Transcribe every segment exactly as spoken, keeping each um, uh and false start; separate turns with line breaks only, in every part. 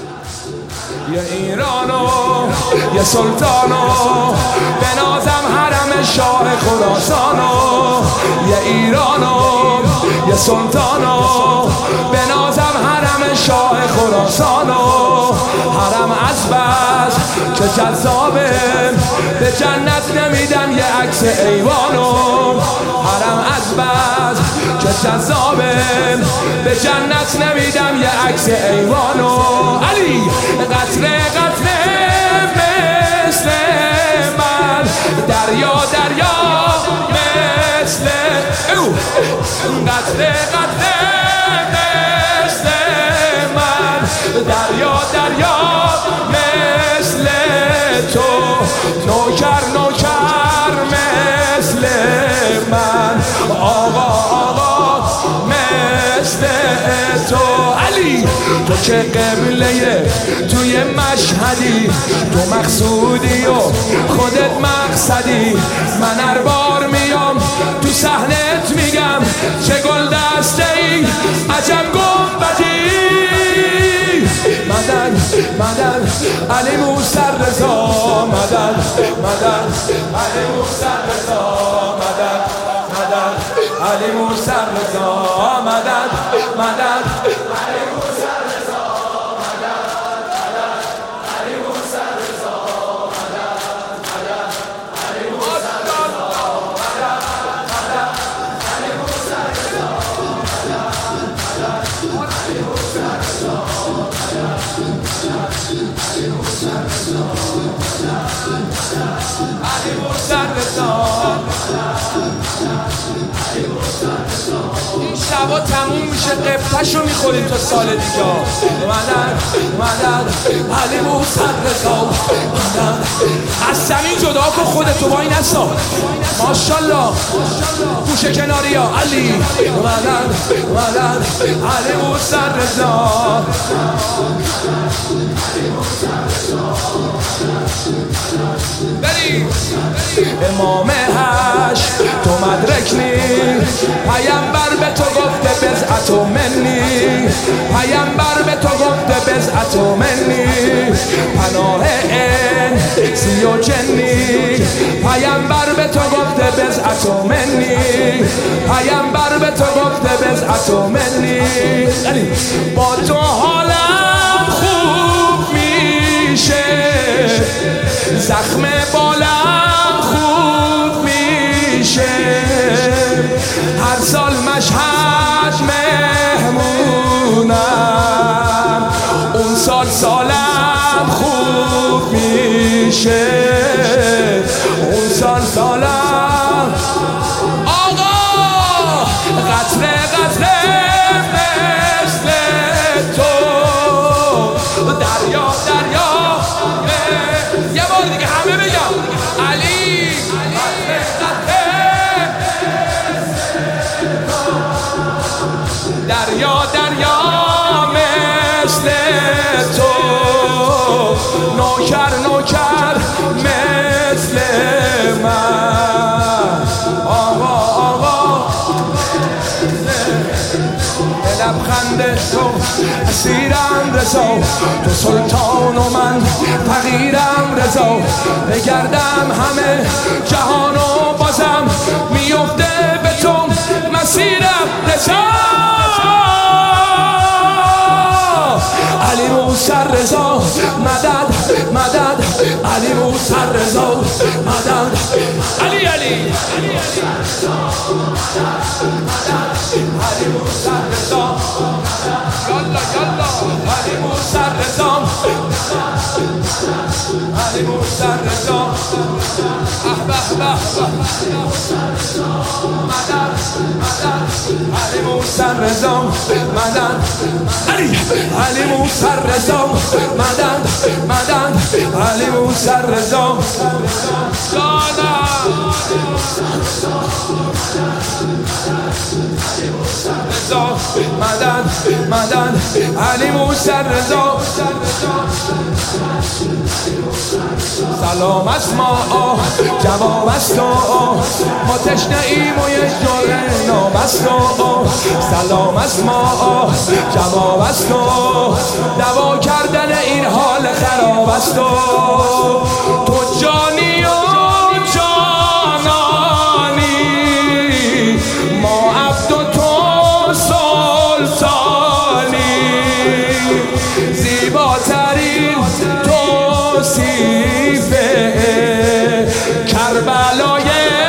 یه ایرانو یه سلطانو بنازم حرم شاه خراسانو، یه ایرانو یه سلطانو بنازم حرم شاه خراسانو. حرم از بس که جذابه به جنت نمیدم یه عکس ایوانو. حرم از بس که جذابه به جنت نمیدم یه عکس ایوانو. علی قطره قطره مثل من، دریا دریا مثل او، قطره قطره مثل من، دریا دریا مثل تو، نوکر نوکر مثل من، آقا آقا مثل تو. علی تو که قبله توی مشهدی، تو مقصودی و خودت مقصدی، من هر بار میام تو صحنت میگم چه گل دسته ای عجب گنبدی. مدد مدد علی موسی رضا، مدد مدد علی موسی رضا، مدد مدد علی موسی رضا، مدد مدد علی موسی رضا، مدد مدد علی موسی رضا، مدد مدد علی موسی رضا، مدد مدد علی موسی رضا، مدد مدد علی موسی رضا، علی موسی رضا. این شبا تموم میشه، قبطه‌شو میخوریم تا سال دیگه. مدد مدد علی موسی رضا، مدد. از زمین جدا کن خودتو با این اصلا، ماشالله گوشه کناری ها. علی مدد مدد علی موسی رضا، بریم. امام هشت تو مدرک نی، پیامبر به تو گفته بضعت منی، پیامبر به تو گفته بضعت منی، پناه انسی و جنی، پیامبر به تو گفته بضعت منی، پیامبر به تو گفته بضعت منی. با تو حالم خوب میشه، زخم بالم خوب میشه، هر سال مشهد مهمونم، اون سال سالم خوب میشه، اون سال سالم. آقا قطره قطره مثل تو، دریا دریا. یه بار دیگه همه بگم علی دریا دریا مثل تو، نوکر نوکر مثل من، آقا آقا لبخند تو اسیرم رضا، تو سلطان و من فقیرم رضا، بگردم همه جهان و بازم میفته به تو مسیرم رضا. علی موسی رضا، مدد مدد علی موسی رضا، مدد. علی علی علی موسی رضا، یالا یالا علی موسی رضا، علی موسی رضا، احبه احبه مدد مدد علی موسی رضا، مدد. علی علی موسی رضا، مدد مدد علی موسی رضا، جانا مدد مدد علی موسی رضا. سلام از ما جواب از تو، ما تشنه ایم و یک جوره نام از تو. سلام از ما جواب از تو، دوا کردن هست و تو جانی و جانانی، ما عبد و تو سلطانی، زیباترین توصیف کربلای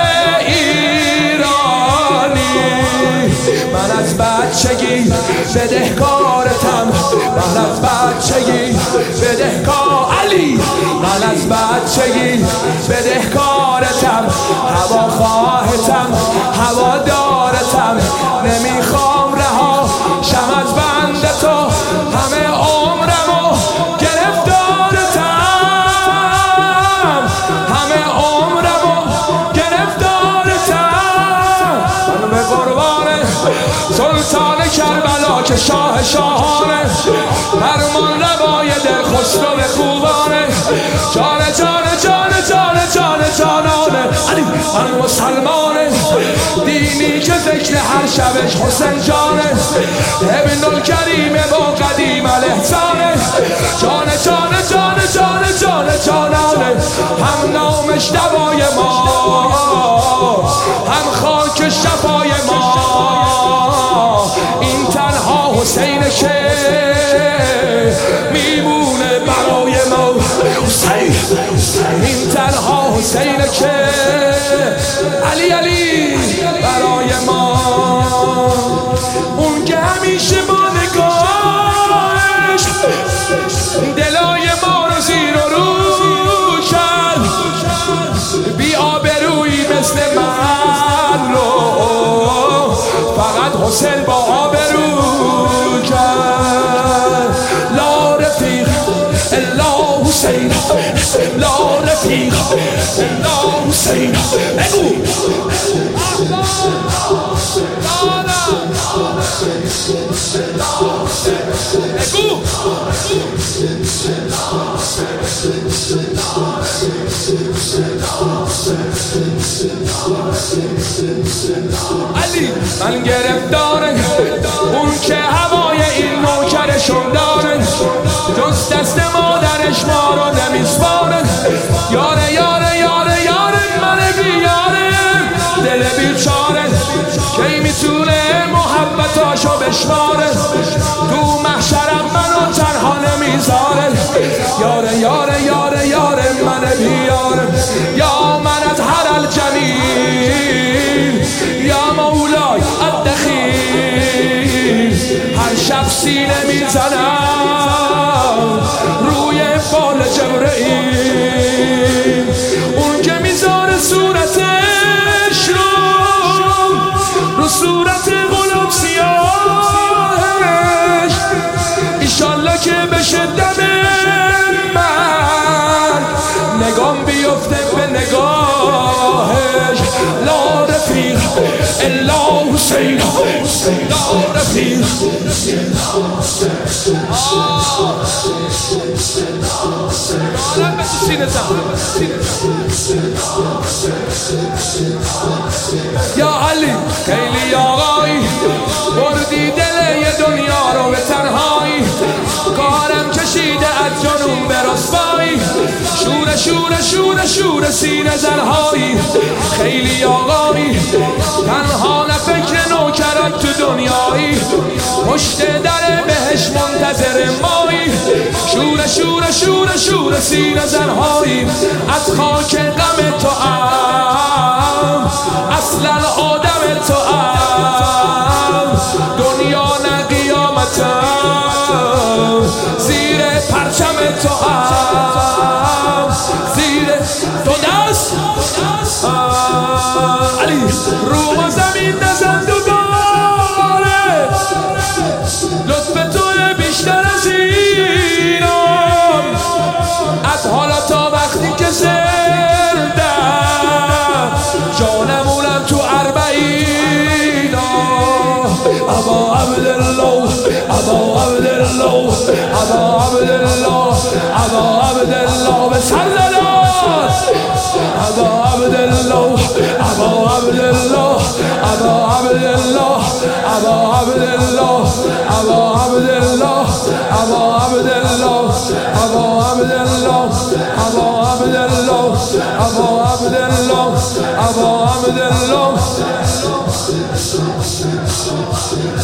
ایرانی. من از بچگی بدهکارتم، من از بچگی بدهکار علی، من از بچگی بدهکارتم، هوا خواهتم هوا دارتم، نمیخوام رها شم از بند تو، همه عمرمو گرفتارتم، همه عمرمو گرفتارتم. من به قربان سلطان کربلا که شاه شاهانه، فرمان روای دل خسرو خوبانه، جان جان جان جان جان جانانه علی. من مسلمانه دینی که ذکر هر شبش حسین جانه، ابن الکریم با قدیم الاحسانه، جان جان جان جان جان جانانه، هم نامش دوای ما، هم خاک شفای ما، این تنها حسینه که میمونه برای ما، حسین این تنها حسینه که علی علی برای ما، اون که همیشه با نگاهش دلای ما رو زیر و رو کرد، بی آبرویی مثل من رو فقط حسین با آبرو کرد. لا رفیق الا حسین، لا رفیق الا حسین. بگو بگو علی. من گرفتاره اون که هوای این نوکرشون داره، جز دست مادرش ما رو نمیسپاره، یاره یاره یاره یاره من بیاره، دل بیچاره کی میتونه محبتاشو بشماره، تو محشرم منو تنها نمیذاره، یاره یاره یاره یاره من بیاره، یا من از هر الجمیل، یا مولای الدخیل، هر شب سینه میزنم روی بال جبرئیل، اون که میذاره صورتش رو رو صورت غلام سیاهش، ایشالله که بشه دم من نگام بیفته به نگاهش. لا رفیق الا حسین، لا رفیق. یا علی خیلی آقایی بردی دل یه دنیا رو به تنهایی، کارم کشیده از جنون به رسوایی، شور شور شور شور سینه زنهایی، خیلی آقایی تنها نه فکر نوکران تو دنیایی، پشت در بهش منتظر مایی، شور شور شور شور سینه زنهایی، از خاک غم تو ام اصلا آدم تو ام، دنیا نه قیامتم زیر پرچم تو ام، زیر تو دست علی رو و زمین نزن دوباره، لطف توی بیشتر از اینم، از حالا تا وقتی که زندم جانم اولم تو اربعین. ابا عبدالله ابا عبدالله ابا عبدالله ابا عبدالله به سلالات، ابا عبدالله ابا عبدالله ابا عبدالله ابا عبدالله ابا عبدالله ابا عبدالله ابا عبدالله دلم